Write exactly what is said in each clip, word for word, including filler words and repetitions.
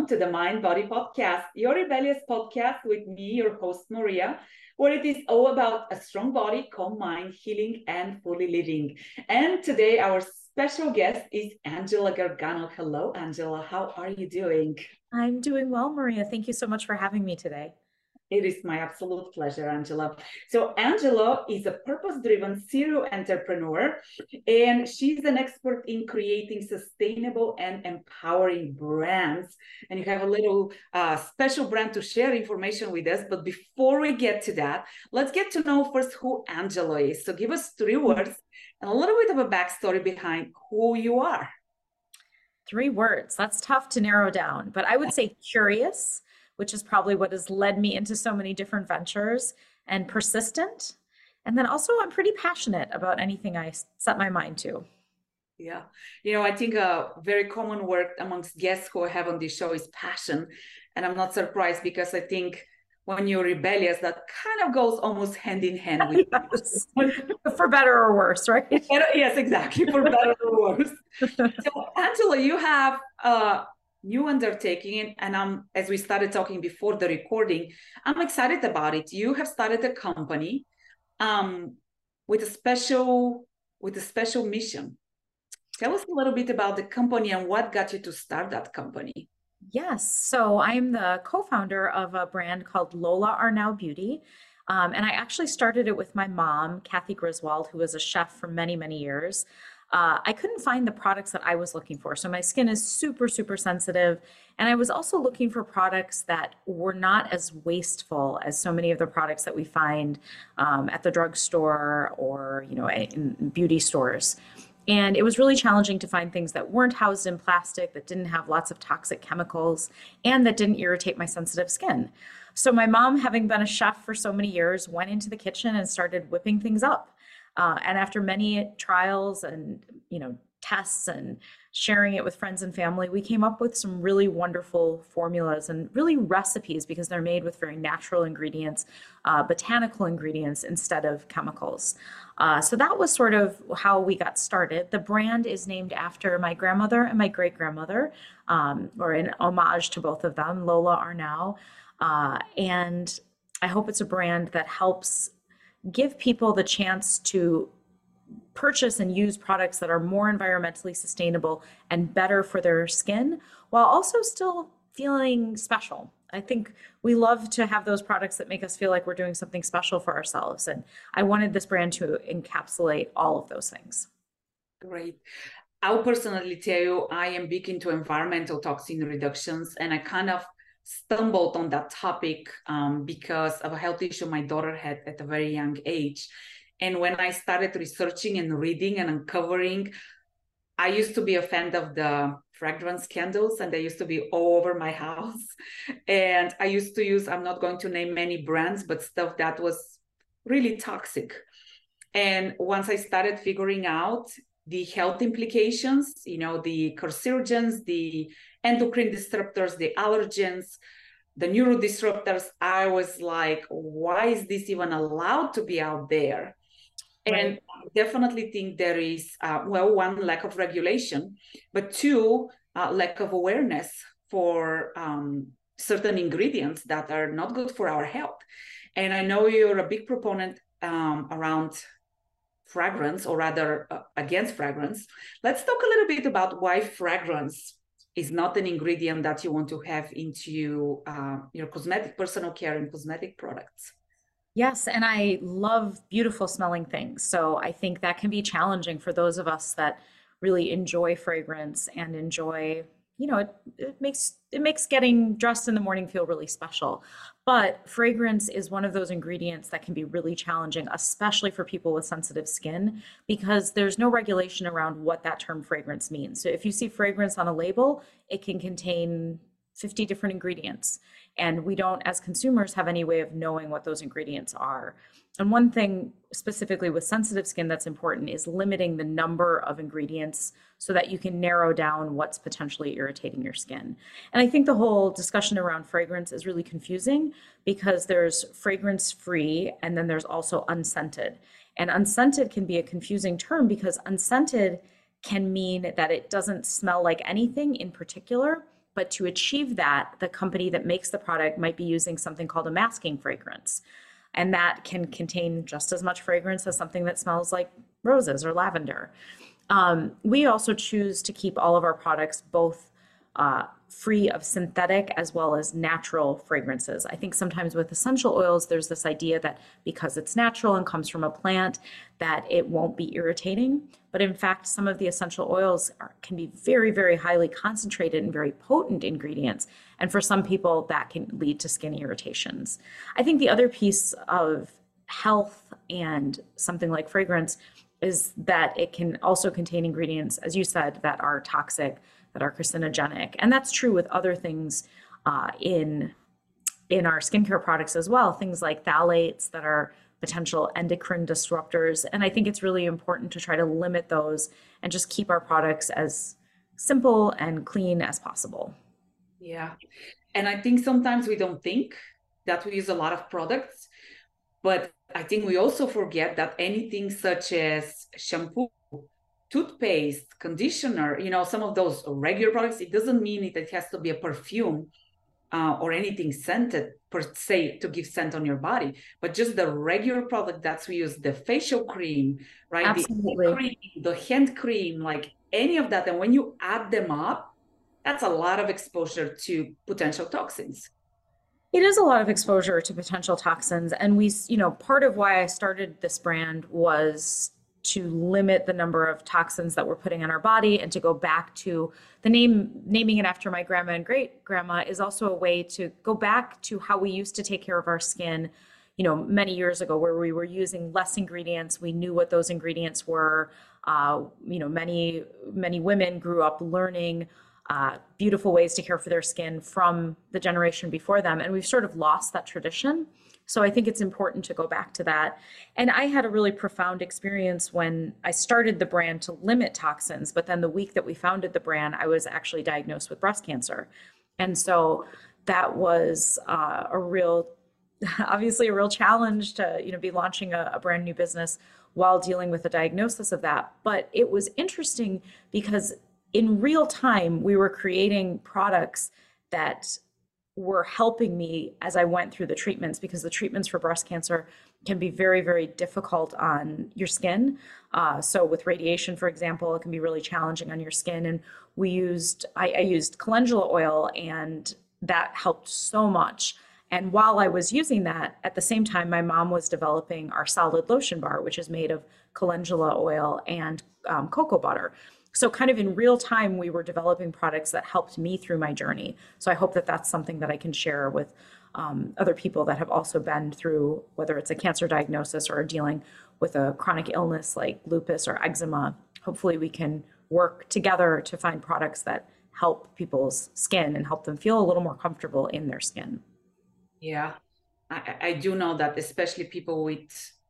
welcome to the Mind Body Podcast, your rebellious podcast with me, your host, Maria, where it is all about a strong body, calm mind, healing, and fully living. And today, our special guest is Angela Gargano. Hello, Angela. How are you doing? I'm doing well, Maria. Thank you so much for having me today. It is my absolute pleasure, Angela. So, Angela is a purpose driven serial entrepreneur, and she's an expert in creating sustainable and empowering brands. And you have a little uh, special brand to share information with us. But before we get to that, let's get to know first who Angela is. So, give us three words and a little bit of a backstory behind who you are. Three words. That's tough to narrow down, but I would say curious, which is probably what has led me into so many different ventures, and persistent. And then also, I'm pretty passionate about anything I set my mind to. Yeah. You know, I think a very common word amongst guests who I have on this show is passion. And I'm not surprised because I think when you're rebellious, that kind of goes almost hand in hand with Yes. For better or worse, right? Yes, exactly. For better or worse. So, Angela, you have a new undertaking, and I'm as we started talking before the recording, I'm excited about it. You have started a company um, with a special with a special mission. Tell us a little bit about the company and what got you to start that company. Yes. So I'm the co-founder of a brand called Lola Arnau Beauty. Um, and I actually started it with my mom, Kathy Griswold, who was a chef for many, many years. Uh, I couldn't find the products that I was looking for. So my skin is super, super sensitive. And I was also looking for products that were not as wasteful as so many of the products that we find um, at the drugstore or, you know, in beauty stores. And it was really challenging to find things that weren't housed in plastic, that didn't have lots of toxic chemicals, and that didn't irritate my sensitive skin. So my mom, having been a chef for so many years, went into the kitchen and started whipping things up. Uh, and after many trials and, you know, tests and sharing it with friends and family, we came up with some really wonderful formulas and really recipes because they're made with very natural ingredients, uh, botanical ingredients instead of chemicals. Uh, so that was sort of how we got started. The brand is named after my grandmother and my great-grandmother, um, or in homage to both of them, Lola Arnau. Uh, and I hope it's a brand that helps give people the chance to purchase and use products that are more environmentally sustainable and better for their skin, while also still feeling special. I think we love to have those products that make us feel like we're doing something special for ourselves. And I wanted this brand to encapsulate all of those things. Great. I'll personally tell you, I am big into environmental toxin reductions, and I kind of stumbled on that topic um, because of a health issue my daughter had at a very young age. And when I started researching and reading and uncovering, I used to be a fan of the fragrance candles, and they used to be all over my house. And I used to use, I'm not going to name many brands, but stuff that was really toxic. And once I started figuring out the health implications, you know, the carcinogens, the endocrine disruptors, the allergens, the neurodisruptors, I was like, why is this even allowed to be out there? Right. And I definitely think there is, uh, well, one, lack of regulation, but two, uh, lack of awareness for um, certain ingredients that are not good for our health. And I know you're a big proponent um, around fragrance, or rather uh, against fragrance. Let's talk a little bit about why fragrance is not an ingredient that you want to have into uh, your cosmetic, personal care and cosmetic products. Yes, and I love beautiful smelling things. So I think that can be challenging for those of us that really enjoy fragrance and enjoy, you know, it, it makes it makes getting dressed in the morning feel really special. But fragrance is one of those ingredients that can be really challenging, especially for people with sensitive skin, because there's no regulation around what that term fragrance means. So if you see fragrance on a label, it can contain fifty different ingredients. And we don't, as consumers, have any way of knowing what those ingredients are. And one thing specifically with sensitive skin that's important is limiting the number of ingredients so that you can narrow down what's potentially irritating your skin. And I think the whole discussion around fragrance is really confusing because there's fragrance free and then there's also unscented. And unscented can be a confusing term because unscented can mean that it doesn't smell like anything in particular, But to achieve that, the company that makes the product might be using something called a masking fragrance. And that can contain just as much fragrance as something that smells like roses or lavender. Um, we also choose to keep all of our products both uh, free of synthetic as well as natural fragrances. I think sometimes with essential oils, there's this idea that because it's natural and comes from a plant, that it won't be irritating. But in fact, some of the essential oils are, can be very, very highly concentrated and very potent ingredients. And for some people, that can lead to skin irritations. I think the other piece of health and something like fragrance is that it can also contain ingredients, as you said, that are toxic, that are carcinogenic. And that's true with other things uh, in, in our skincare products as well, things like phthalates that are potential endocrine disruptors. And I think it's really important to try to limit those and just keep our products as simple and clean as possible. Yeah. And I think sometimes we don't think that we use a lot of products, but I think we also forget that anything such as shampoo, toothpaste, conditioner, you know, some of those regular products, it doesn't mean it, it has to be a perfume uh, or anything scented per se to give scent on your body, but just the regular product that we use, the facial cream, right? Absolutely. The cream, the hand cream, like any of that. And when you add them up, that's a lot of exposure to potential toxins. It is a lot of exposure to potential toxins. And we, you know, part of why I started this brand was to limit the number of toxins that we're putting in our body, and to go back to the name, naming it after my grandma and great grandma is also a way to go back to how we used to take care of our skin, you know, many years ago, where we were using less ingredients. We knew what those ingredients were. Uh, you know, many, many women grew up learning Uh, beautiful ways to care for their skin from the generation before them. And we've sort of lost that tradition. So I think it's important to go back to that. And I had a really profound experience when I started the brand to limit toxins. But then the week that we founded the brand, I was actually diagnosed with breast cancer. And so that was uh, a real, obviously a real challenge to, you know, be launching a, a brand new business while dealing with the diagnosis of that. But it was interesting because in real time, we were creating products that were helping me as I went through the treatments, because the treatments for breast cancer can be very, very difficult on your skin. Uh, so with radiation, for example, it can be really challenging on your skin. And we used, I, I used calendula oil, and that helped so much. And while I was using that, at the same time, my mom was developing our solid lotion bar, which is made of calendula oil and um, cocoa butter. So kind of in real time, we were developing products that helped me through my journey. So I hope that that's something that I can share with um, other people that have also been through, whether it's a cancer diagnosis or dealing with a chronic illness like lupus or eczema. Hopefully we can work together to find products that help people's skin and help them feel a little more comfortable in their skin. Yeah, I, I do know that especially people with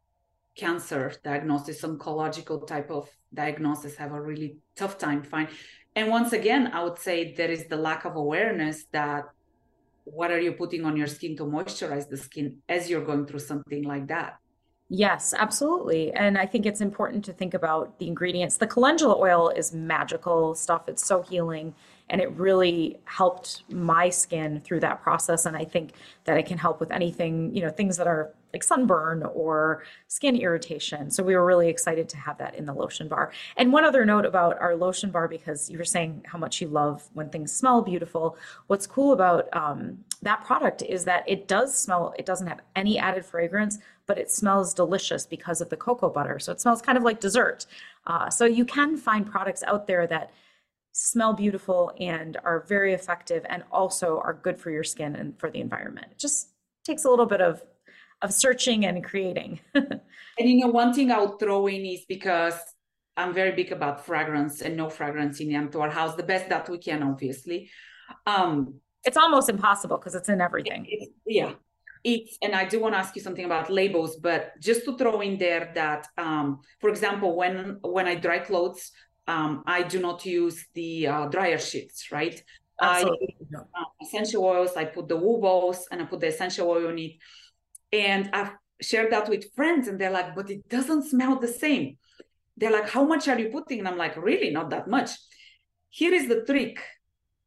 cancer diagnosis, oncological type of diagnosis, have a really tough time finding. And once again, I would say there is the lack of awareness that what are you putting on your skin to moisturize the skin as you're going through something like that. Yes, absolutely. And I think it's important to think about the ingredients. The calendula oil is magical stuff. It's so healing, and it really helped my skin through that process. And I think that it can help with anything, you know, things that are like sunburn or skin irritation. So we were really excited to have that in the lotion bar. And one other note about our lotion bar, because you were saying how much you love when things smell beautiful. What's cool about um, that product is that it does smell, it doesn't have any added fragrance, but it smells delicious because of the cocoa butter. So it smells kind of like dessert. Uh, so you can find products out there that smell beautiful and are very effective, and also are good for your skin and for the environment. It just takes a little bit of of searching and creating. And you know, one thing I would throw in is, because I'm very big about fragrance and no fragrance in into our house, the best that we can, obviously. Um, it's almost impossible because it's in everything. It, it, yeah. It's, and I do want to ask you something about labels, but just to throw in there that, um, for example, when when I dry clothes, um, I do not use the uh, dryer sheets, right? Absolutely. I uh, essential oils. I put the wool balls and I put the essential oil in it, and I've shared that with friends, and they're like, "But it doesn't smell the same." They're like, "How much are you putting?" And I'm like, "Really, not that much." Here is the trick.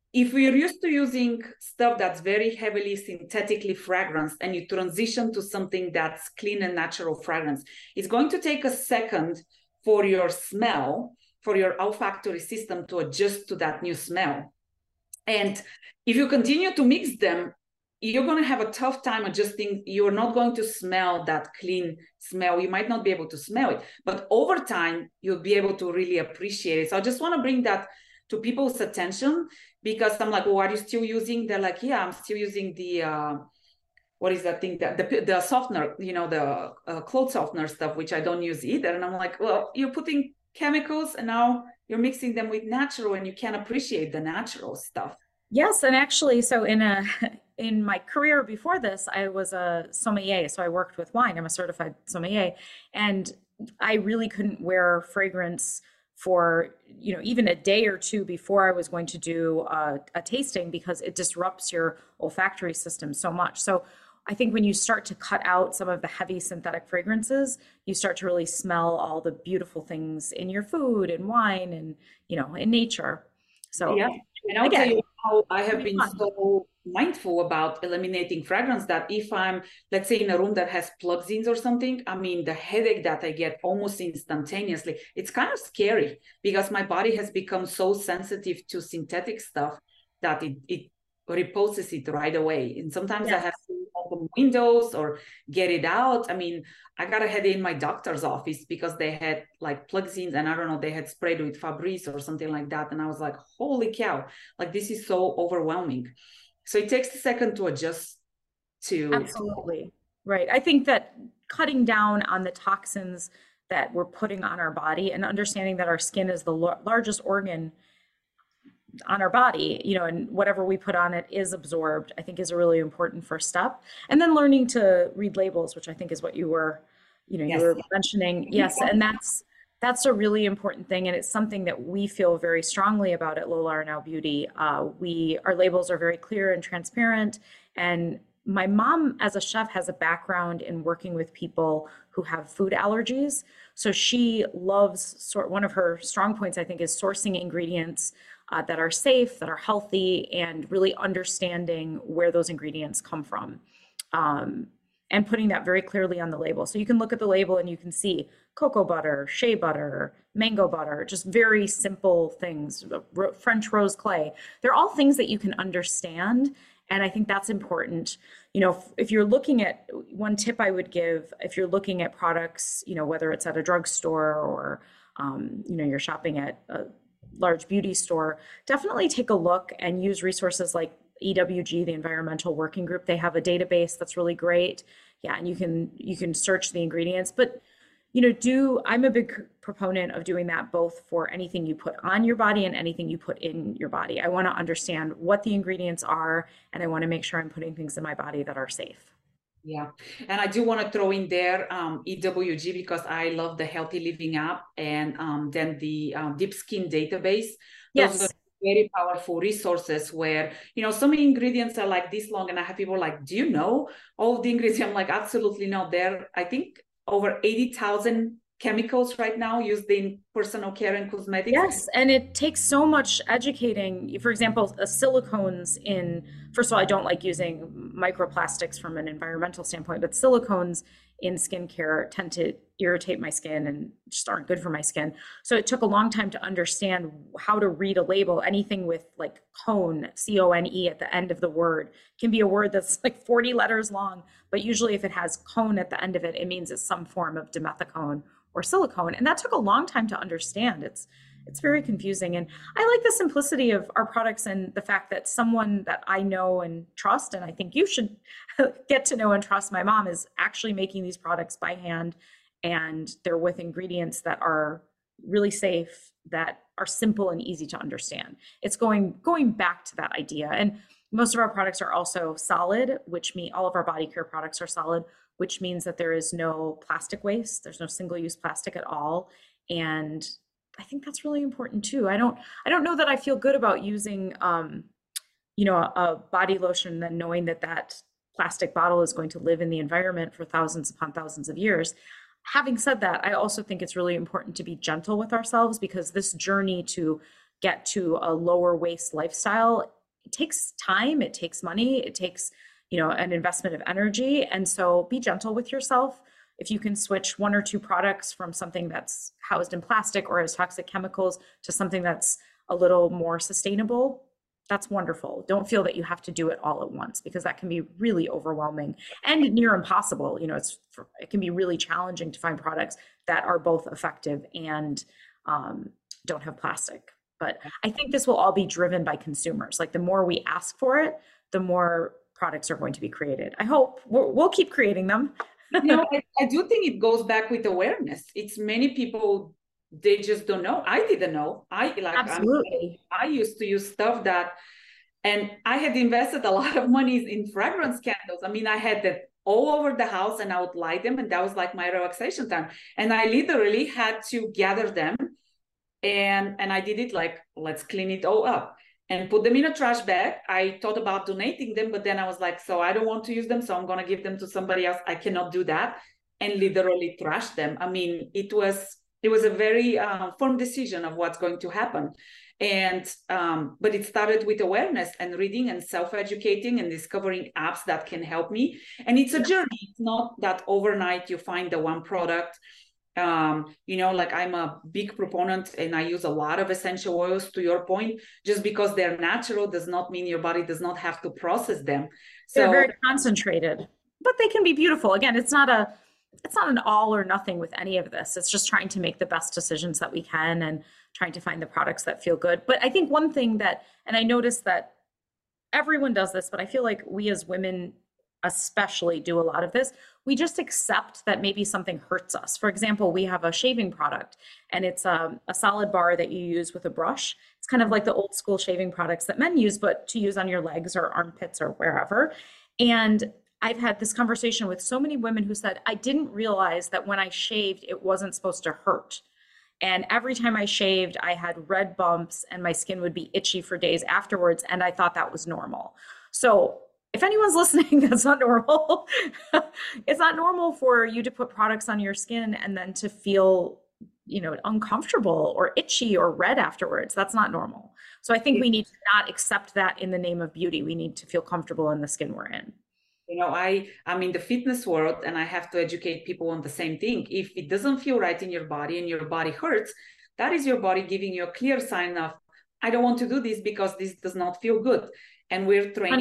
if we're used to using stuff that's very heavily synthetically fragranced and you transition to something that's clean and natural fragrance, it's going to take a second for your smell, for your olfactory system to adjust to that new smell. And if you continue to mix them, you're going to have a tough time adjusting. You're not going to smell that clean smell. You might not be able to smell it, but over time, you'll be able to really appreciate it. So I just want to bring that to people's attention, because I'm like, oh, are you still using? They're like, yeah, I'm still using the, uh, what is that thing, that the, the softener, you know, the uh, clothes softener stuff, which I don't use either. And I'm like, well, you're putting chemicals and now you're mixing them with natural, and you can't appreciate the natural stuff. Yes, and actually, so in a in my career before this, I was a sommelier, so I worked with wine. I'm a certified sommelier, and I really couldn't wear fragrance for, you know, even a day or two before I was going to do a, a tasting, because it disrupts your olfactory system so much. So I think when you start to cut out some of the heavy synthetic fragrances, you start to really smell all the beautiful things in your food and wine and, you know, in nature. So Yeah. And I'll tell again, you how I have been fun. so mindful about eliminating fragrance, that if I'm, let's say, in a room that has plug-ins or something, I mean, the headache that I get almost instantaneously, it's kind of scary, because my body has become so sensitive to synthetic stuff that it, it repulses it right away. And sometimes I Yes. have to open windows or get it out. I mean, I got a headache in my doctor's office because they had like plug-ins, and I don't know, they had sprayed with Febreze or something like that. And I was like, holy cow, like this is so overwhelming. So it takes a second to adjust to. Absolutely. Right. I think that cutting down on the toxins that we're putting on our body, and understanding that our skin is the lar- largest organ on our body, you know, and whatever we put on it is absorbed, I think is a really important first step. And then learning to read labels, which I think is what you were, you know, you Yes. were mentioning. Yes. And that's, that's a really important thing. And it's something that we feel very strongly about at Lola Arnau Beauty. Uh, we, our labels are very clear and transparent. And my mom, as a chef, has a background in working with people who have food allergies. So she loves, sort one of her strong points, I think, is sourcing ingredients uh, that are safe, that are healthy, and really understanding where those ingredients come from. Um, and putting that very clearly on the label. So you can look at the label and you can see cocoa butter, shea butter, mango butter, just very simple things, French rose clay. They're all things that you can understand. And I think that's important. You know, if, if you're looking at, one tip I would give, if you're looking at products, you know, whether it's at a drugstore or, um, you know, you're shopping at a large beauty store, definitely take a look and use resources like E W G, the Environmental Working Group. They have a database that's really great. Yeah, and you can you can search the ingredients, but you know, do I'm a big proponent of doing that both for anything you put on your body and anything you put in your body. I want to understand what the ingredients are, and I want to make sure I'm putting things in my body that are safe. Yeah. And I do want to throw in there um, E W G, because I love the Healthy Living app, and um, then the um, Deep Skin database. Those are Yes. very powerful resources where, you know, so many ingredients are like this long, and I have people like, do you know all of the ingredients? I'm like, absolutely not. There, I think over eighty thousand chemicals right now used in personal care and cosmetics. Yes, and it takes so much educating. For example, uh, silicones in, first of all, I don't like using microplastics from an environmental standpoint, but silicones in skincare tend to irritate my skin and just aren't good for my skin. So it took a long time to understand how to read a label. Anything with like cone, C O N E at the end of the word can be a word that's like forty letters long, but usually if it has cone at the end of it, it means it's some form of dimethicone or silicone. And that took a long time to understand. It's it's very confusing. And I like the simplicity of our products and the fact that someone that I know and trust, and I think you should get to know and trust, my mom, is actually making these products by hand, and they're with ingredients that are really safe, that are simple and easy to understand. It's going going back to that idea. And most of our products are also solid, which mean all of our body care products are solid, which means that there is no plastic waste. There's no single-use plastic at all. And I think that's really important too. I don't I don't know that I feel good about using um, you know, a, a body lotion, then knowing that that plastic bottle is going to live in the environment for thousands upon thousands of years. Having said that, I also think it's really important to be gentle with ourselves, because this journey to get to a lower waste lifestyle it takes time, it takes money, it takes, you know, an investment of energy. And so be gentle with yourself. If you can switch one or two products from something that's housed in plastic or has toxic chemicals to something that's a little more sustainable, that's wonderful. Don't feel that you have to do it all at once, because that can be really overwhelming and near impossible. You know, it's it can be really challenging to find products that are both effective and um, don't have plastic. But I think this will all be driven by consumers. Like the more we ask for it, the more products are going to be created. I hope we'll, we'll keep creating them. You know, I, I do think it goes back with awareness. It's many people, they just don't know. I didn't know. I like Absolutely. I, I used to use stuff that, and I had invested a lot of money in fragrance candles. I mean, I had that all over the house and I would light them, and that was like my relaxation time. And I literally had to gather them, and and I did it like, let's clean it all up and put them in a trash bag. I thought about donating them, but then I was like, so I don't want to use them, so I'm going to give them to somebody else. I cannot do that, and literally trash them. I mean, it was it was a very uh, firm decision of what's going to happen. And um, but it started with awareness and reading and self-educating and discovering apps that can help me. And it's a journey. It's not that overnight you find the one product. Um, you know, like I'm a big proponent and I use a lot of essential oils, to your point. Just because they're natural does not mean your body does not have to process them. So they're very concentrated, but they can be beautiful. Again, it's not a, it's not an all or nothing with any of this. It's just trying to make the best decisions that we can and trying to find the products that feel good. But I think one thing that, and I noticed that everyone does this, but I feel like we as women especially do a lot of this. We just accept that maybe something hurts us. For example, we have a shaving product and it's a, a solid bar that you use with a brush. It's kind of like the old school shaving products that men use, but to use on your legs or armpits or wherever. And I've had this conversation with so many women who said, I didn't realize that when I shaved, it wasn't supposed to hurt. And every time I shaved, I had red bumps and my skin would be itchy for days afterwards. And I thought that was normal. So if anyone's listening, that's not normal. It's not normal for you to put products on your skin and then to feel, you know, uncomfortable or itchy or red afterwards. That's not normal. So I think we need to not accept that in the name of beauty. We need to feel comfortable in the skin we're in. You know, I, I'm in the fitness world and I have to educate people on the same thing. If it doesn't feel right in your body and your body hurts, that is your body giving you a clear sign of, I don't want to do this because this does not feel good. And we're trained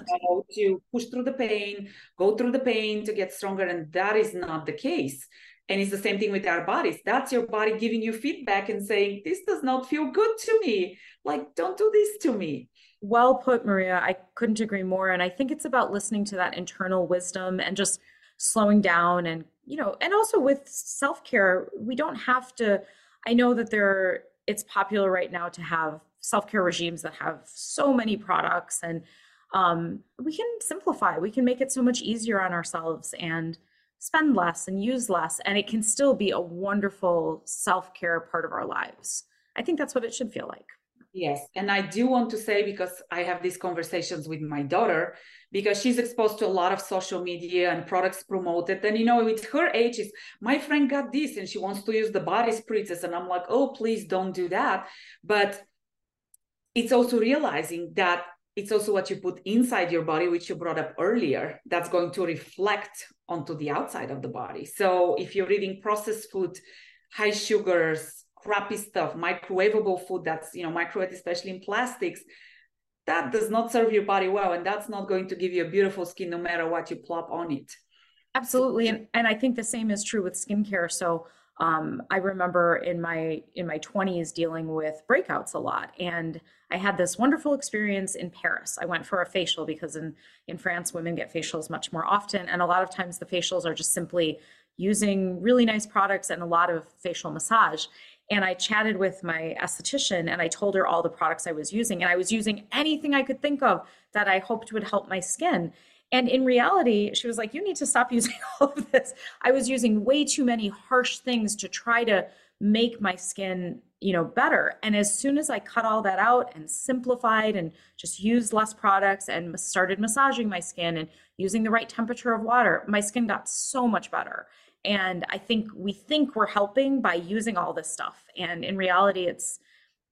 to push through the pain, go through the pain to get stronger. And that is not the case. And it's the same thing with our bodies. That's your body giving you feedback and saying, this does not feel good to me. Like, don't do this to me. Well put, Maria. I couldn't agree more. And I think it's about listening to that internal wisdom and just slowing down. And, you know, and also with self-care, we don't have to, I know that there, it's popular right now to have self-care regimes that have so many products, and um, we can simplify. We can make it so much easier on ourselves and spend less and use less. And it can still be a wonderful self-care part of our lives. I think that's what it should feel like. Yes. And I do want to say, because I have these conversations with my daughter, because she's exposed to a lot of social media and products promoted. And, you know, with her age, is my friend got this and she wants to use the body spritzes. And I'm like, oh, please don't do that. But it's also realizing that it's also what you put inside your body, which you brought up earlier, that's going to reflect onto the outside of the body. So if you're eating processed food, high sugars, crappy stuff, microwavable food that's, you know, microwaved, especially in plastics, that does not serve your body well. And that's not going to give you a beautiful skin no matter what you plop on it. Absolutely. And, and I think the same is true with skincare. So um, I remember in my in my twenties dealing with breakouts a lot. And I had this wonderful experience in Paris. I went for a facial because in, in France, women get facials much more often. And a lot of times the facials are just simply using really nice products and a lot of facial massage. And I chatted with my esthetician and I told her all the products I was using. And I was using anything I could think of that I hoped would help my skin. And in reality, she was like, you need to stop using all of this. I was using way too many harsh things to try to make my skin, you know, better. And as soon as I cut all that out and simplified and just used less products and started massaging my skin and using the right temperature of water, my skin got so much better. And I think we think we're helping by using all this stuff. And in reality, it's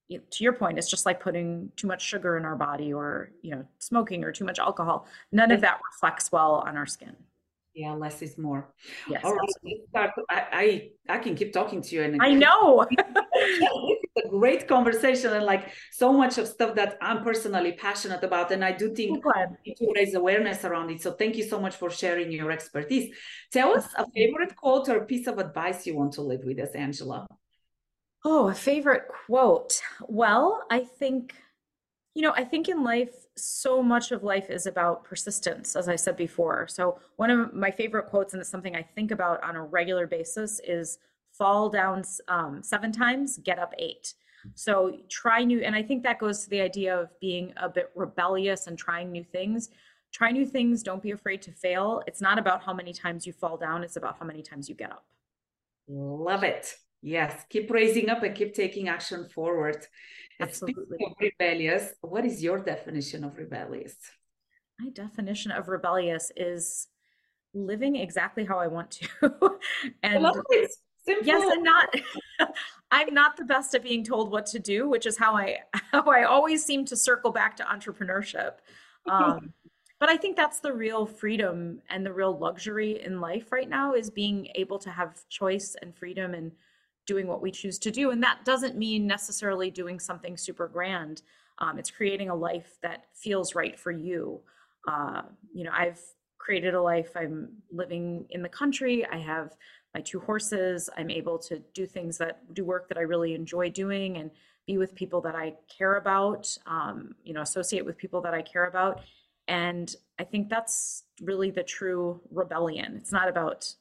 you- to your point, it's just like putting too much sugar in our body, or, you know, smoking or too much alcohol. None of that reflects well on our skin. Yeah, less is more. Yes, All right, absolutely. let's start. I, I I can keep talking to you and I keep know. it's a great conversation, and like so much of stuff that I'm personally passionate about, and I do think I'm glad. we need to raise awareness around it. So thank you so much for sharing your expertise. Tell us a favorite quote or piece of advice you want to leave with us, Angela. Oh, a favorite quote. Well, I think, you know, I think in life, so much of life is about persistence, as I said before. So, one of my favorite quotes, and it's something I think about on a regular basis, is fall down um, seven times, get up eight. So, try new, and I think that goes to the idea of being a bit rebellious and trying new things. Try new things, don't be afraid to fail. It's not about how many times you fall down, it's about how many times you get up. Love it. Yes, keep raising up and keep taking action forward. And speaking Absolutely. of rebellious, what is your definition of rebellious? My definition of rebellious is living exactly how I want to. I love And it. yes, Simple. and not I'm not the best at being told what to do, which is how I how I always seem to circle back to entrepreneurship. Um, but I think that's the real freedom and the real luxury in life right now, is being able to have choice and freedom and doing what we choose to do. And that doesn't mean necessarily doing something super grand. Um, it's creating a life that feels right for you. Uh, you know, I've created a life. I'm living in the country. I have my two horses. I'm able to do things that do work that I really enjoy doing, and be with people that I care about, um, you know, associate with people that I care about. And I think that's really the true rebellion. It's not about,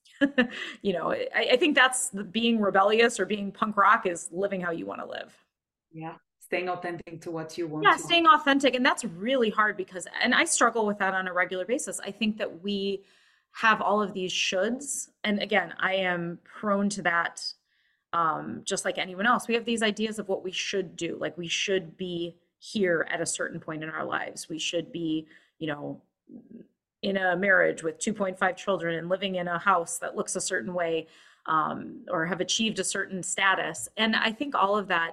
you know, I, I think that's the, being rebellious or being punk rock is living how you want to live. Yeah, staying authentic to what you want Yeah, to. staying authentic. And that's really hard because, and I struggle with that on a regular basis. I think that we have all of these shoulds. And again, I am prone to that, um, just like anyone else. We have these ideas of what we should do. Like we should be here at a certain point in our lives. We should be, you know, in a marriage with two point five children and living in a house that looks a certain way, um, or have achieved a certain status. And I think all of that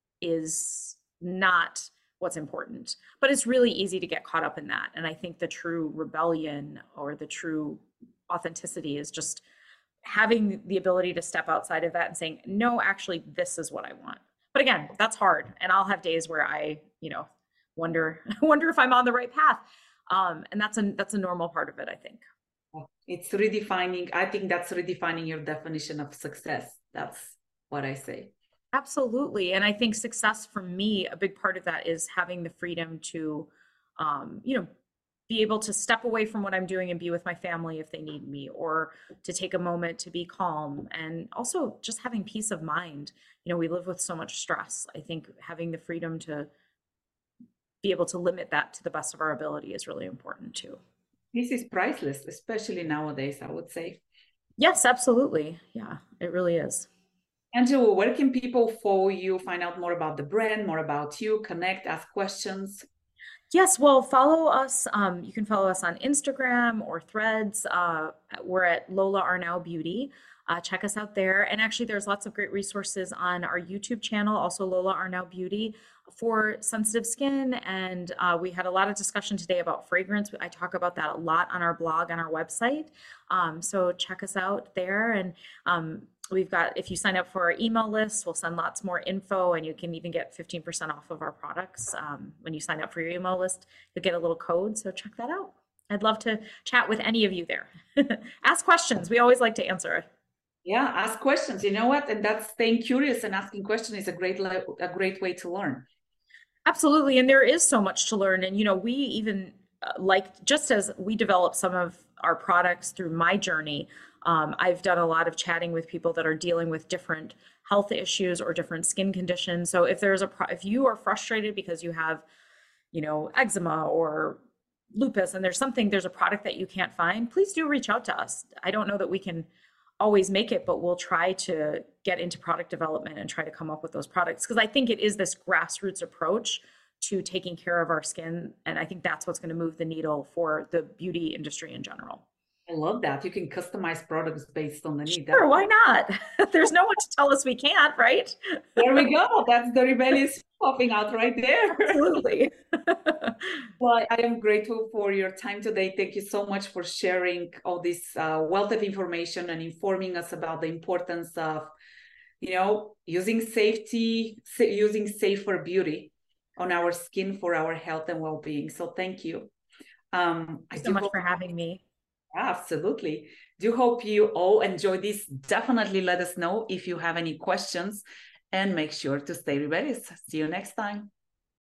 is not what's important, but it's really easy to get caught up in that. And I think the true rebellion or the true authenticity is just having the ability to step outside of that and saying, no, actually, this is what I want. But again, that's hard. And I'll have days where I, you know, wonder, wonder if I'm on the right path. Um, and that's a, that's a normal part of it, I think. It's redefining. I think that's redefining your definition of success. That's what I say. Absolutely. And I think success for me, a big part of that is having the freedom to, um, you know, be able to step away from what I'm doing and be with my family if they need me, or to take a moment to be calm, and also just having peace of mind. You know, we live with so much stress. I think having the freedom to be able to limit that to the best of our ability is really important too. This is priceless, especially nowadays, I would say. Yes, absolutely. Yeah, it really is. Angela, where can people follow you, find out more about the brand, more about you, connect, ask questions? Yes, well, follow us. Um, you can follow us on Instagram or Threads. Uh, we're at Lola Arnau Beauty. Uh, check us out there. And actually, there's lots of great resources on our YouTube channel, also Lola Arnau Beauty, for sensitive skin. And uh, we had a lot of discussion today about fragrance. I talk about that a lot on our blog, on our website. Um, so check us out there. And um, we've got, if you sign up for our email list, we'll send lots more info, and you can even get fifteen percent off of our products. Um, when you sign up for your email list, you'll get a little code. So check that out. I'd love to chat with any of you there. Ask questions. We always like to answer. Yeah, ask questions. You know what? And that's staying curious and asking questions is a great, a great way to learn. Absolutely. And there is so much to learn. And, you know, we even uh, like, just as we develop some of our products through my journey, um, I've done a lot of chatting with people that are dealing with different health issues or different skin conditions. So if there's a, pro- if you are frustrated because you have, you know, eczema or lupus, and there's something, there's a product that you can't find, please do reach out to us. I don't know that we can always make it, but we'll try to get into product development and try to come up with those products. Because I think it is this grassroots approach to taking care of our skin. And I think that's what's going to move the needle for the beauty industry in general. I love that. You can customize products based on the need. Sure, why not? There's no one to tell us we can't, right? There we go. That's the rebellious popping out right there. Absolutely. Well, I am grateful for your time today. Thank you so much for sharing all this uh, wealth of information and informing us about the importance of, you know, using safety, using safer beauty on our skin for our health and well-being. So thank you. Um, Thank you I so do much hope, for having me. absolutely. Do hope you all enjoy this. Definitely let us know if you have any questions and make sure to stay rebellious. See you next time.